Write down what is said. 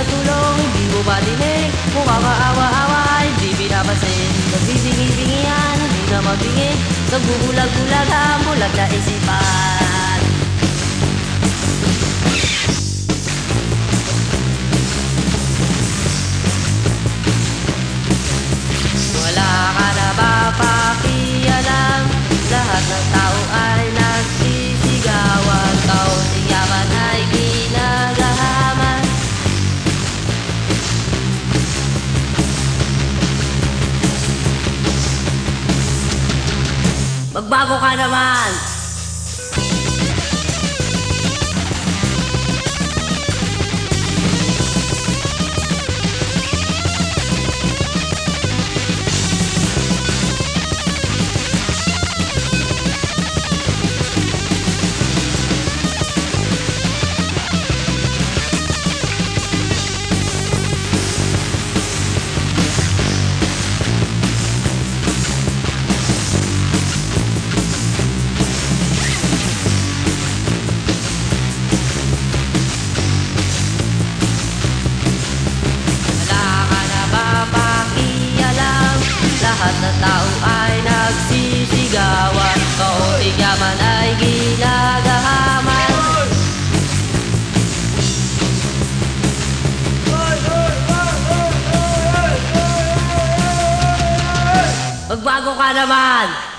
ng tulong, hindi mo ba dinig? Mukha maawa-awa, hindi binabasin. Nagbibingi-bingihan, hindi na mabingit. Nagbubulag-bulag ang bulag na isipan. Wala ka na ba pakialam? Lahat ng tao ay nagsisigawan. Kaunting yaman ay ginagahaman. Magbago ka naman! Lahat ng tao ay nagsisigawan. Kaunting yaman ay ginagahaman. Magbago ka naman!